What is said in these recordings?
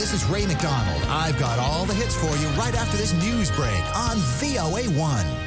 This is Ray McDonald. I've got all the hits for you right after this news break on VOA1.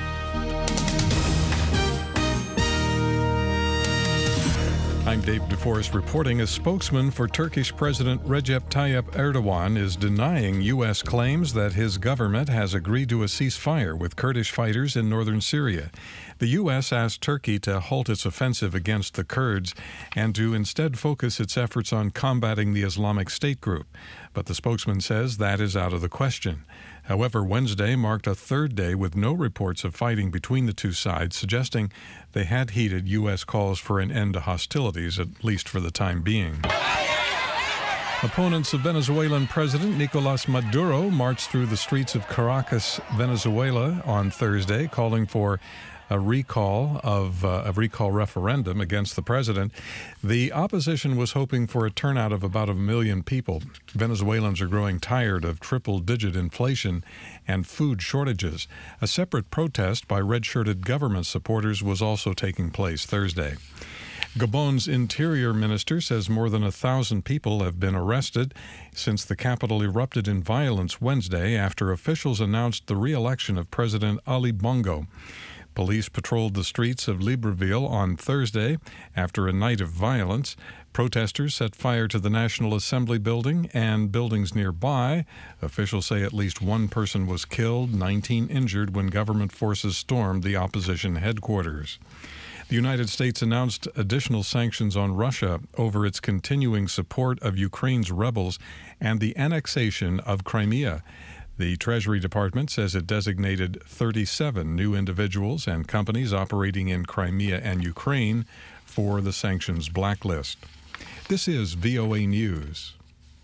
I'm Dave DeForest reporting. A spokesman for Turkish President Recep Tayyip Erdogan is denying U.S. claims that his government has agreed to a ceasefire with Kurdish fighters in northern Syria. The U.S. asked Turkey to halt its offensive against the Kurds and to instead focus its efforts on combating the Islamic State group. But the spokesman says that is out of the question. However, Wednesday marked a third day with no reports of fighting between the two sides, suggesting they had heeded U.S. calls for an end to hostilities, at least for the time being. Opponents of Venezuelan President Nicolas Maduro marched through the streets of Caracas, Venezuela on Thursday, calling for a recall referendum against the president. The opposition was hoping for a turnout of about 1 million people. Venezuelans are growing tired of triple-digit inflation and food shortages. A separate protest by red-shirted government supporters was also taking place Thursday. Gabon's interior minister says more than 1,000 people have been arrested since the capital erupted in violence Wednesday after officials announced the re-election of President Ali Bongo. Police patrolled the streets of Libreville on Thursday after a night of violence. Protesters set fire to the National Assembly building and buildings nearby. Officials say at least one person was killed, 19 injured when government forces stormed the opposition headquarters. The United States announced additional sanctions on Russia over its continuing support of Ukraine's rebels and the annexation of Crimea. The Treasury Department says it designated 37 new individuals and companies operating in Crimea and Ukraine for the sanctions blacklist. This is VOA News.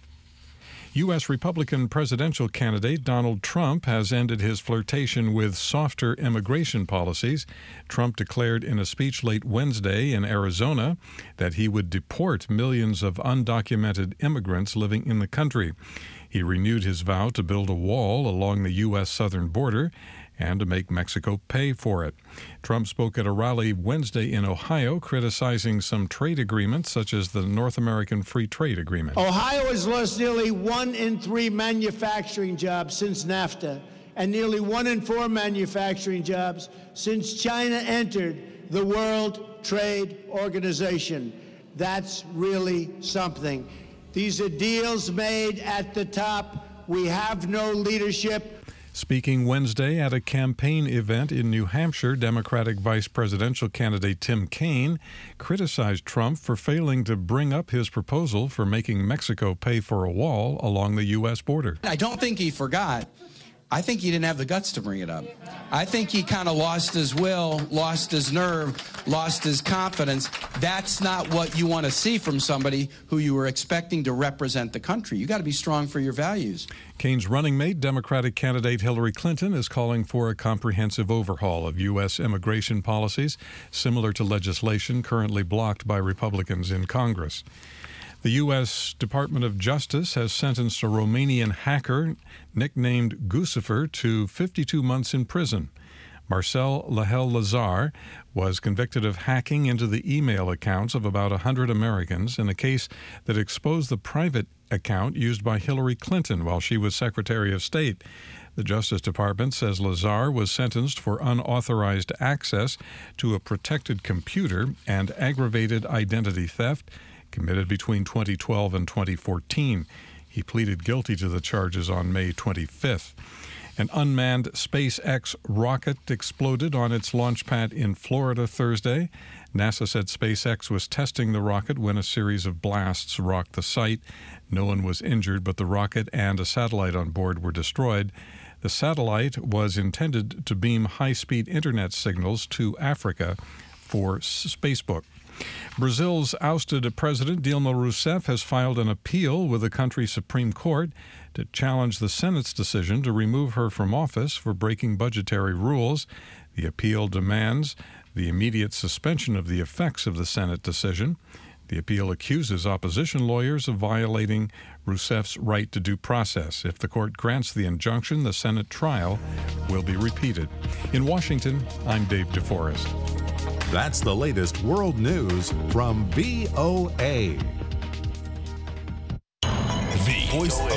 U.S. Republican presidential candidate Donald Trump has ended his flirtation with softer immigration policies. Trump declared in a speech late Wednesday in Arizona that he would deport millions of undocumented immigrants living in the country. He renewed his vow to build a wall along the U.S. southern border and to make Mexico pay for it. Trump spoke at a rally Wednesday in Ohio, criticizing some trade agreements, such as the North American Free Trade Agreement. Ohio has lost nearly 1 in 3 manufacturing jobs since NAFTA, and nearly 1 in 4 manufacturing jobs since China entered the World Trade Organization. That's really something. These are deals made at the top. We have no leadership. Speaking Wednesday at a campaign event in New Hampshire, Democratic vice presidential candidate Tim Kaine criticized Trump for failing to bring up his proposal for making Mexico pay for a wall along the U.S. border. I don't think he forgot. I think he didn't have the guts to bring it up. I think he kind of lost his will, lost his nerve, lost his confidence. That's not what you want to see from somebody who you were expecting to represent the country. You got to be strong for your values. Kaine's running mate, Democratic candidate Hillary Clinton, is calling for a comprehensive overhaul of U.S. immigration policies, similar to legislation currently blocked by Republicans in Congress. The U.S. Department of Justice has sentenced a Romanian hacker nicknamed Guccifer to 52 months in prison. Marcel Lahel Lazar was convicted of hacking into the email accounts of about 100 Americans in a case that exposed the private account used by Hillary Clinton while she was Secretary of State. The Justice Department says Lazar was sentenced for unauthorized access to a protected computer and aggravated identity theft committed between 2012 and 2014. He pleaded guilty to the charges on May 25th. An unmanned SpaceX rocket exploded on its launch pad in Florida Thursday. NASA said SpaceX was testing the rocket when a series of blasts rocked the site. No one was injured, but the rocket and a satellite on board were destroyed. The satellite was intended to beam high-speed internet signals to Africa for Facebook. Brazil's ousted President Dilma Rousseff has filed an appeal with the country's Supreme Court to challenge the Senate's decision to remove her from office for breaking budgetary rules. The appeal demands the immediate suspension of the effects of the Senate decision. The appeal accuses opposition lawyers of violating Rousseff's right to due process. If the court grants the injunction, the Senate trial will be repeated. In Washington, I'm Dave DeForest. That's the latest world news from VOA. The Voice